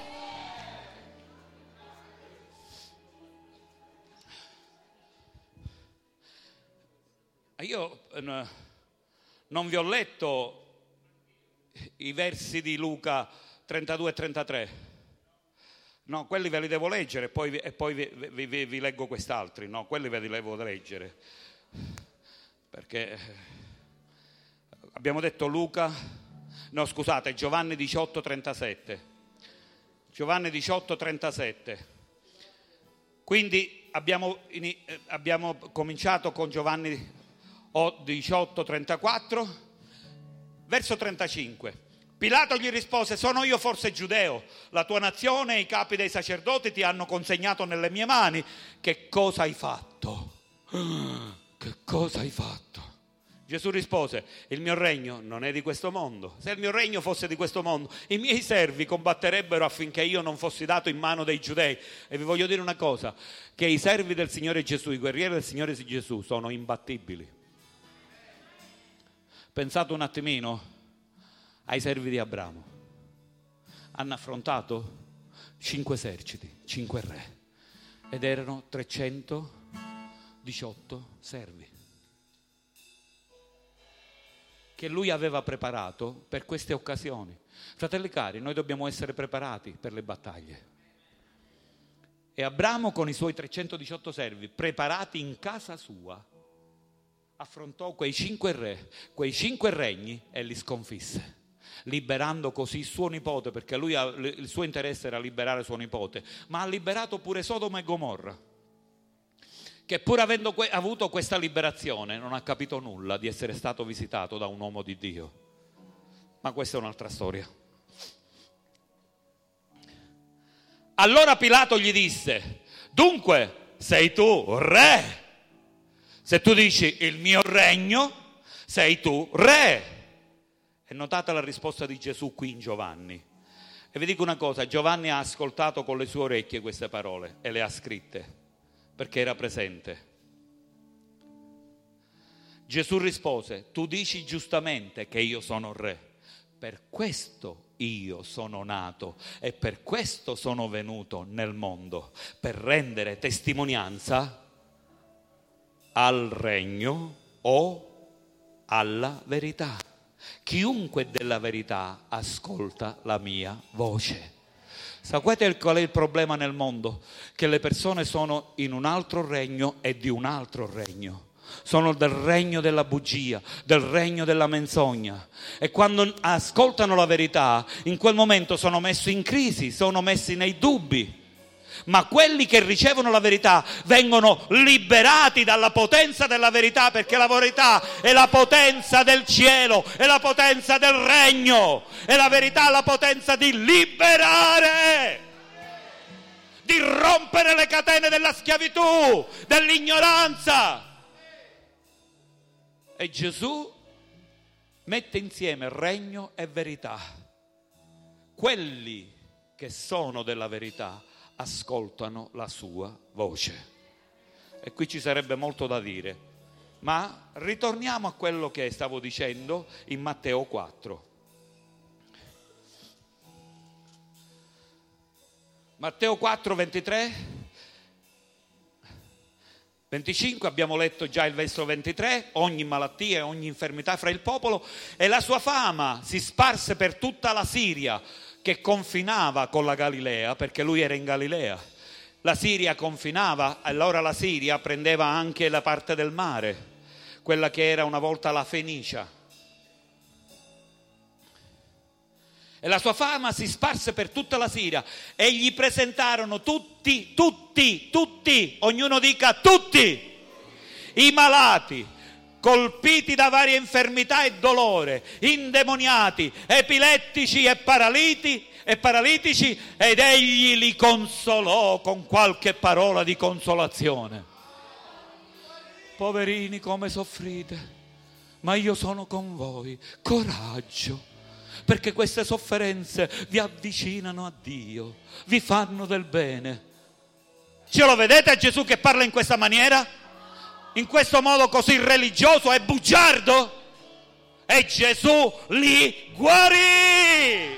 Io eh, non vi ho letto i versi di Luca trentadue e trentatré, no, quelli ve li devo leggere, poi, e poi vi, vi, vi, vi leggo quest'altri, no, quelli ve li devo leggere, perché abbiamo detto Luca, no scusate, Giovanni diciotto trentasette, Giovanni diciotto trentasette, quindi abbiamo, abbiamo cominciato con Giovanni diciotto trentaquattro, verso trentacinque. Pilato gli rispose: sono io forse giudeo? La tua nazione e i capi dei sacerdoti ti hanno consegnato nelle mie mani. Che cosa hai fatto? Che cosa hai fatto? Gesù rispose: il mio regno non è di questo mondo. Se il mio regno fosse di questo mondo, i miei servi combatterebbero affinché io non fossi dato in mano dei giudei. E vi voglio dire una cosa, che i servi del Signore Gesù, i guerrieri del Signore Gesù sono imbattibili. Pensate un attimino ai servi di Abramo. Hanno affrontato cinque eserciti, cinque re, ed erano trecentodiciotto servi che lui aveva preparato per queste occasioni. Fratelli cari, noi dobbiamo essere preparati per le battaglie. E Abramo, con i suoi trecentodiciotto servi, preparati in casa sua, affrontò quei cinque re, quei cinque regni e li sconfisse, liberando così suo nipote, perché lui il suo interesse era liberare suo nipote, ma ha liberato pure Sodoma e Gomorra, che pur avendo que- avuto questa liberazione non ha capito nulla di essere stato visitato da un uomo di Dio. Ma questa è un'altra storia. Allora Pilato gli disse: dunque sei tu re? Se tu dici il mio regno, sei tu re. E notate la risposta di Gesù qui in Giovanni. E vi dico una cosa, Giovanni ha ascoltato con le sue orecchie queste parole e le ha scritte, perché era presente. Gesù rispose: tu dici giustamente che io sono re, per questo io sono nato e per questo sono venuto nel mondo, per rendere testimonianza al regno o alla verità. Chiunque della verità ascolta la mia voce. Sapete qual è il problema nel mondo? Che le persone sono in un altro regno e di un altro regno. Sono del regno della bugia, del regno della menzogna. E quando ascoltano la verità, in quel momento sono messi in crisi, sono messi nei dubbi. Ma quelli che ricevono la verità vengono liberati dalla potenza della verità, perché la verità è la potenza del cielo, è la potenza del regno, è la verità, la potenza di liberare, di rompere le catene della schiavitù, dell'ignoranza. E Gesù mette insieme regno e verità. Quelli che sono della verità ascoltano la sua voce. E qui ci sarebbe molto da dire, ma ritorniamo a quello che stavo dicendo in Matteo quattro. Matteo quattro, ventitré, venticinque, abbiamo letto già il verso ventitré, ogni malattia e ogni infermità fra il popolo, e la sua fama si sparse per tutta la Siria, che confinava con la Galilea, perché lui era in Galilea. La Siria confinava, allora la Siria prendeva anche la parte del mare, quella che era una volta la Fenicia. E la sua fama si sparse per tutta la Siria e gli presentarono tutti, tutti, tutti, ognuno dica tutti, i malati, colpiti da varie infermità e dolore, indemoniati, epilettici e paraliti, e paralitici, ed egli li consolò con qualche parola di consolazione. Poverini, come soffrite, ma io sono con voi, coraggio, perché queste sofferenze vi avvicinano a Dio, vi fanno del bene. Ce lo vedete a Gesù che parla in questa maniera? In questo modo così religioso e bugiardo? E Gesù li guarì.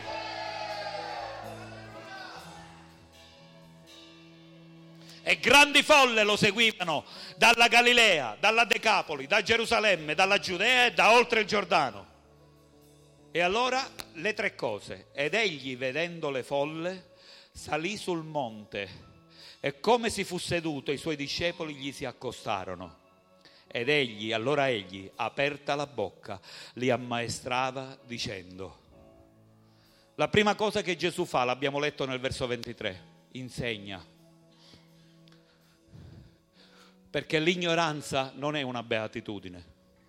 E grandi folle lo seguivano dalla Galilea, dalla Decapoli, da Gerusalemme, dalla Giudea e da oltre il Giordano. E allora le tre cose. Ed egli, vedendo le folle, salì sul monte, e come si fu seduto, i suoi discepoli gli si accostarono. Ed egli, allora egli, aperta la bocca, li ammaestrava dicendo. La prima cosa che Gesù fa, l'abbiamo letto nel verso ventitré, insegna. Perché l'ignoranza non è una beatitudine.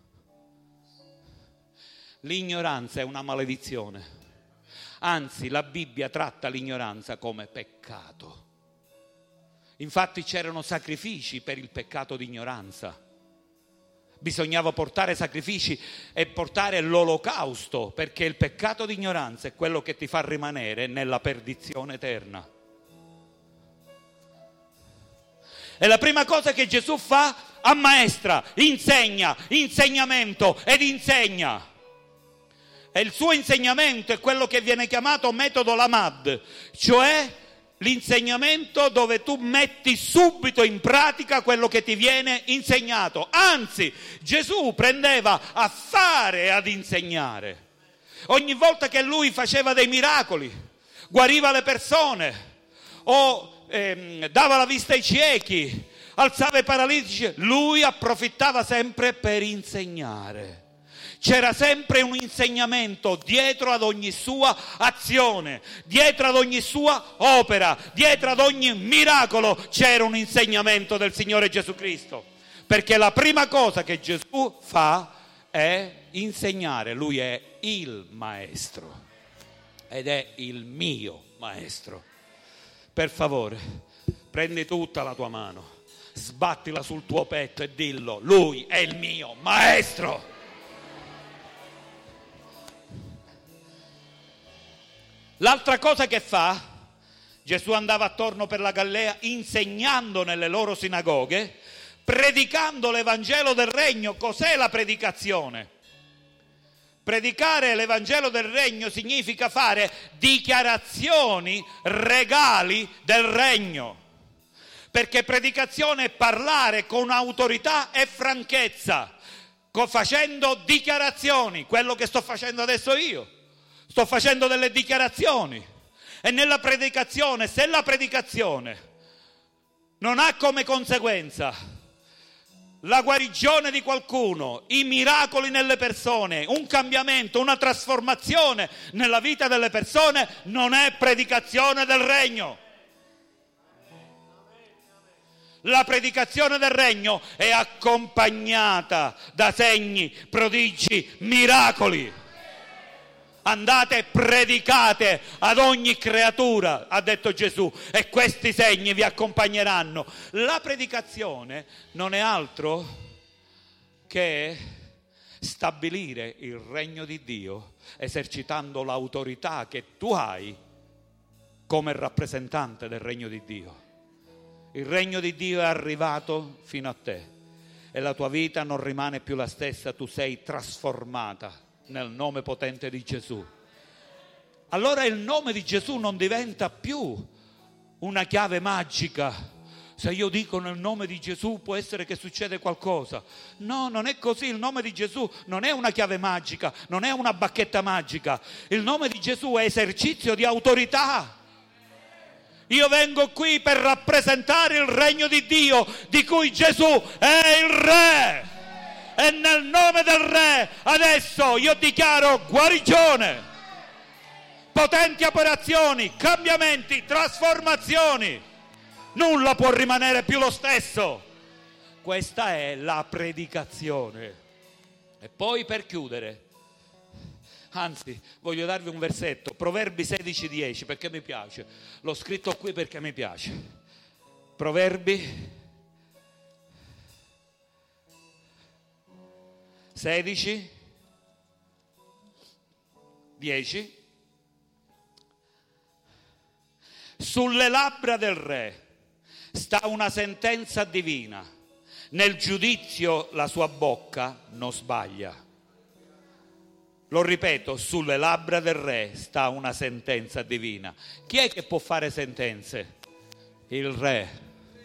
L'ignoranza è una maledizione. Anzi, la Bibbia tratta l'ignoranza come peccato. Infatti c'erano sacrifici per il peccato di ignoranza. Bisognava portare sacrifici e portare l'olocausto, perché il peccato di ignoranza è quello che ti fa rimanere nella perdizione eterna. E la prima cosa che Gesù fa, ammaestra, insegna, insegnamento ed insegna. E il suo insegnamento è quello che viene chiamato metodo Lamad, cioè l'insegnamento dove tu metti subito in pratica quello che ti viene insegnato. Anzi, Gesù prendeva a fare e ad insegnare. Ogni volta che lui faceva dei miracoli, guariva le persone o ehm, dava la vista ai ciechi, alzava i paralitici, lui approfittava sempre per insegnare. C'era sempre un insegnamento dietro ad ogni sua azione, dietro ad ogni sua opera, dietro ad ogni miracolo c'era un insegnamento del Signore Gesù Cristo. Perché la prima cosa che Gesù fa è insegnare. Lui è il maestro ed è il mio maestro. Per favore, prendi tutta la tua mano, sbattila sul tuo petto e dillo: lui è il mio maestro. L'altra cosa che fa, Gesù andava attorno per la Galilea insegnando nelle loro sinagoghe, predicando l'Evangelo del Regno. Cos'è la predicazione? Predicare l'Evangelo del Regno significa fare dichiarazioni regali del Regno. Perché predicazione è parlare con autorità e franchezza, facendo dichiarazioni, quello che sto facendo adesso io. Sto facendo delle dichiarazioni E nella predicazione, se la predicazione non ha come conseguenza la guarigione di qualcuno, i miracoli nelle persone, un cambiamento, una trasformazione nella vita delle persone, non è predicazione del regno. La predicazione del regno è accompagnata da segni, prodigi, miracoli. Andate e predicate ad ogni creatura, ha detto Gesù, e questi segni vi accompagneranno. La predicazione non è altro che stabilire il regno di Dio esercitando l'autorità che tu hai come rappresentante del regno di Dio. Il regno di Dio è arrivato fino a te e la tua vita non rimane più la stessa, tu sei trasformata nel nome potente di Gesù. Allora il nome di Gesù non diventa più una chiave magica. Se io dico nel nome di Gesù può essere che succede qualcosa. No, non è così. Il nome di Gesù non è una chiave magica, non è una bacchetta magica. Il nome di Gesù è esercizio di autorità. Io vengo qui per rappresentare il regno di Dio, di cui Gesù è il Re. E nel nome del Re adesso io dichiaro guarigione, potenti operazioni, cambiamenti, trasformazioni. Nulla può rimanere più lo stesso. Questa è la predicazione. E poi per chiudere, anzi voglio darvi un versetto, Proverbi sedici dieci, perché mi piace. L'ho scritto qui perché mi piace. Proverbi sedici dieci. Sulle labbra del re sta una sentenza divina, nel giudizio la sua bocca non sbaglia. Lo ripeto, sulle labbra del re sta una sentenza divina. Chi è che può fare sentenze? Il re.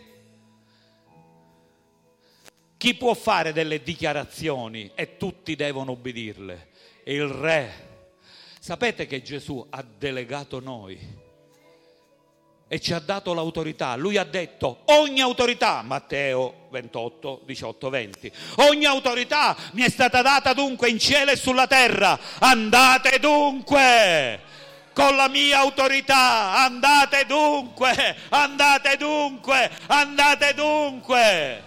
Chi può fare delle dichiarazioni e tutti devono ubbidirle? Il Re. Sapete che Gesù ha delegato noi e ci ha dato l'autorità. Lui ha detto ogni autorità, Matteo ventotto, diciotto, venti, ogni autorità mi è stata data dunque in cielo e sulla terra. Andate dunque con la mia autorità, andate dunque, andate dunque, andate dunque.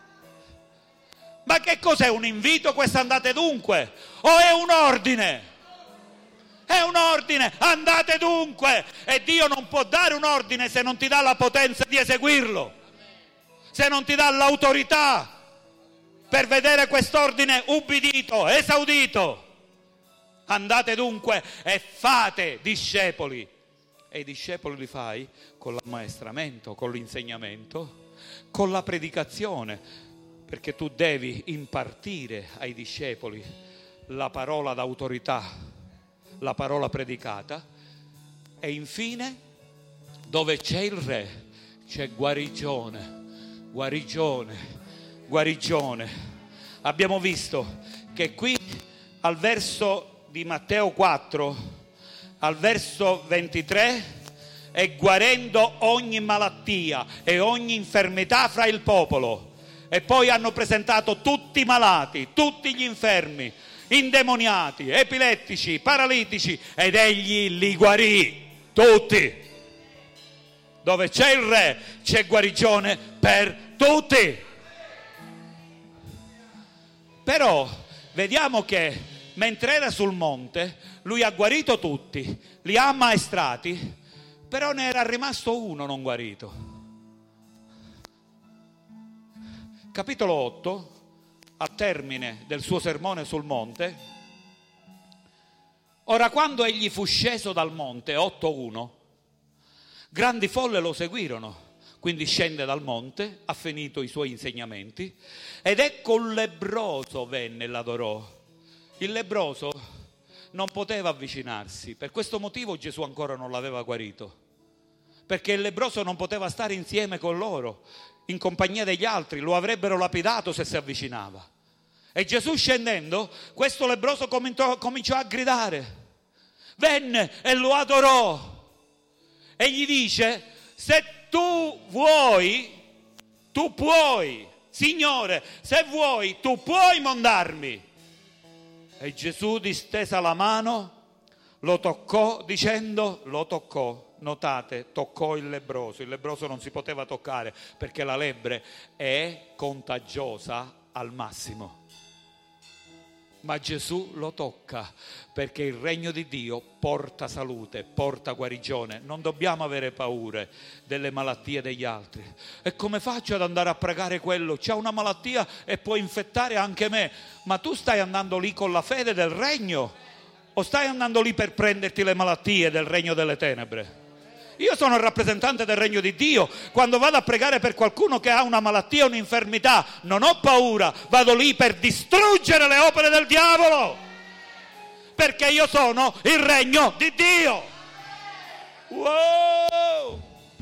Ma che cos'è, un invito questo andate dunque? O è un ordine? È un ordine, andate dunque. E Dio non può dare un ordine se non ti dà la potenza di eseguirlo, se non ti dà l'autorità per vedere quest'ordine ubbidito, esaudito. Andate dunque e fate discepoli. E i discepoli li fai con l'ammaestramento, con l'insegnamento, con la predicazione, perché tu devi impartire ai discepoli la parola d'autorità, la parola predicata. E infine, dove c'è il Re, c'è guarigione, guarigione, guarigione. Abbiamo visto che qui al verso di Matteo quattro, al verso ventitré, è guarendo ogni malattia e ogni infermità fra il popolo. E poi hanno presentato tutti i malati, tutti gli infermi, indemoniati, epilettici, paralitici, ed egli li guarì tutti. Dove c'è il Re c'è guarigione per tutti. Però vediamo che mentre era sul monte lui ha guarito tutti, li ha ammaestrati, però ne era rimasto uno non guarito. Capitolo otto, al termine del suo sermone sul monte. Ora, quando egli fu sceso dal monte, otto uno, grandi folle lo seguirono. Quindi scende dal monte, ha finito i suoi insegnamenti, ed ecco un lebbroso venne e l'adorò. Il lebbroso non poteva avvicinarsi, per questo motivo Gesù ancora non l'aveva guarito, perché il lebbroso non poteva stare insieme con loro, in compagnia degli altri, lo avrebbero lapidato se si avvicinava. E Gesù scendendo, questo lebbroso cominciò, cominciò a gridare, venne e lo adorò. e gli dice: se tu vuoi, tu puoi, Signore, se vuoi, tu puoi mondarmi. E Gesù distesa la mano, lo toccò dicendo, lo toccò, notate, toccò il lebbroso. Il lebbroso non si poteva toccare perché la lebbra è contagiosa al massimo. Ma Gesù lo tocca perché il regno di Dio porta salute, porta guarigione. Non dobbiamo avere paure delle malattie degli altri. E come faccio ad andare a pregare quello? C'ha una malattia e può infettare anche me. Ma tu stai andando lì con la fede del regno o stai andando lì per prenderti le malattie del regno delle tenebre? Io sono il rappresentante del regno di Dio. Quando vado a pregare per qualcuno che ha una malattia o un'infermità, non ho paura, vado lì per distruggere le opere del diavolo, perché io sono il regno di Dio. Wow!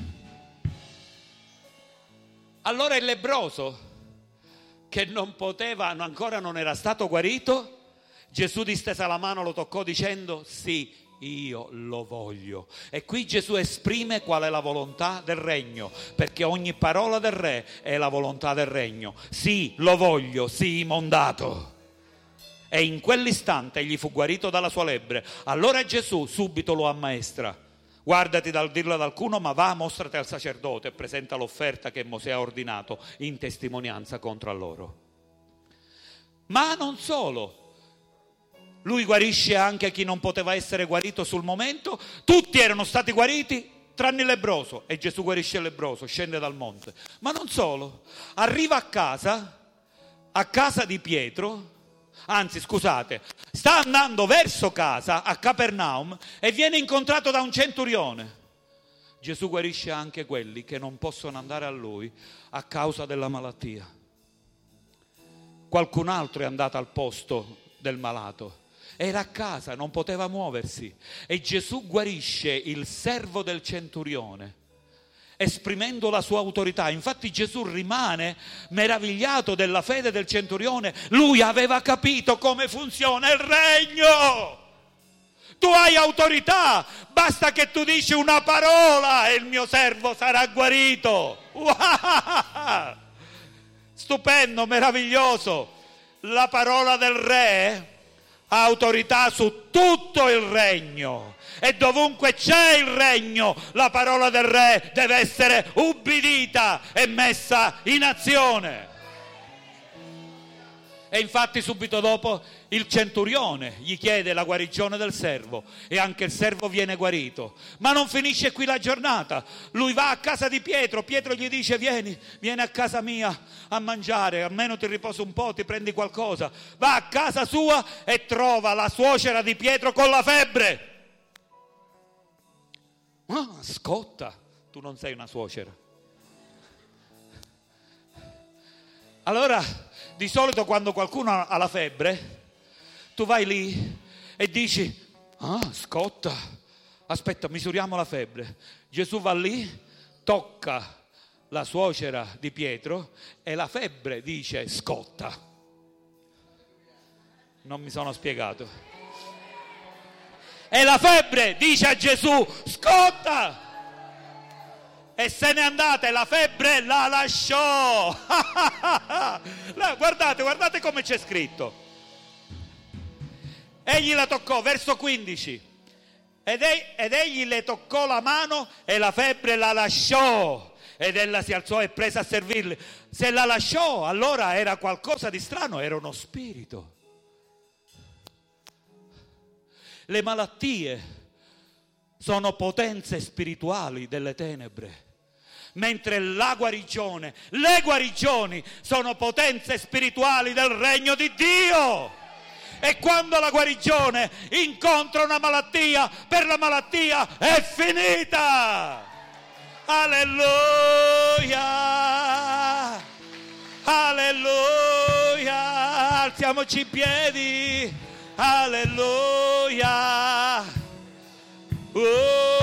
Allora il lebbroso, che non poteva, ancora non era stato guarito, Gesù distesa la mano, lo toccò dicendo: sì, io lo voglio. E qui Gesù esprime qual è la volontà del regno, perché ogni parola del re è la volontà del regno. Sì, lo voglio, sii mondato. E in quell'istante egli fu guarito dalla sua lebbra. Allora Gesù subito lo ammaestra: guardati dal dirlo ad alcuno, ma va, mostrati al sacerdote e presenta l'offerta che Mosè ha ordinato in testimonianza contro loro. Ma non solo, lui guarisce anche chi non poteva essere guarito sul momento. Tutti erano stati guariti tranne il lebbroso, e Gesù guarisce il lebbroso, scende dal monte. Ma non solo, arriva a casa, a casa di Pietro, anzi scusate, sta andando verso casa, a Capernaum, e viene incontrato da un centurione. Gesù guarisce anche quelli che non possono andare a lui a causa della malattia. Qualcun altro è andato al posto del malato, era a casa, non poteva muoversi, e Gesù guarisce il servo del centurione, esprimendo la sua autorità. Infatti Gesù rimane meravigliato della fede del centurione. Lui aveva capito come funziona il regno. Tu hai autorità, basta che tu dici una parola e il mio servo sarà guarito. Wow! Stupendo, meraviglioso. La parola del re ha autorità su tutto il regno, e dovunque c'è il regno, la parola del re deve essere ubbidita e messa in azione. E infatti subito dopo il centurione gli chiede la guarigione del servo, e anche il servo viene guarito. Ma non finisce qui la giornata. Lui va a casa di Pietro. Pietro gli dice: vieni, vieni a casa mia a mangiare, almeno ti riposi un po', ti prendi qualcosa. Va a casa sua e trova la suocera di Pietro con la febbre. Ah, scotta, tu non sei una suocera. Allora, di solito quando qualcuno ha la febbre, tu vai lì e dici: ah, scotta, aspetta, misuriamo la febbre. Gesù va lì, tocca la suocera di Pietro e la febbre dice: scotta. Non mi sono spiegato. E la febbre dice a Gesù: scotta. E se n'è andata e la febbre la lasciò. Guardate, guardate come c'è scritto. Egli la toccò, verso quindici. Ed, e- ed egli le toccò la mano e la febbre la lasciò. Ed ella si alzò e prese a servirli. Se la lasciò, allora era qualcosa di strano, era uno spirito. Le malattie sono potenze spirituali delle tenebre, mentre la guarigione, le guarigioni sono potenze spirituali del regno di Dio. E quando la guarigione incontra una malattia, per la malattia è finita. Alleluia, alleluia, alziamoci in piedi, alleluia. Oh.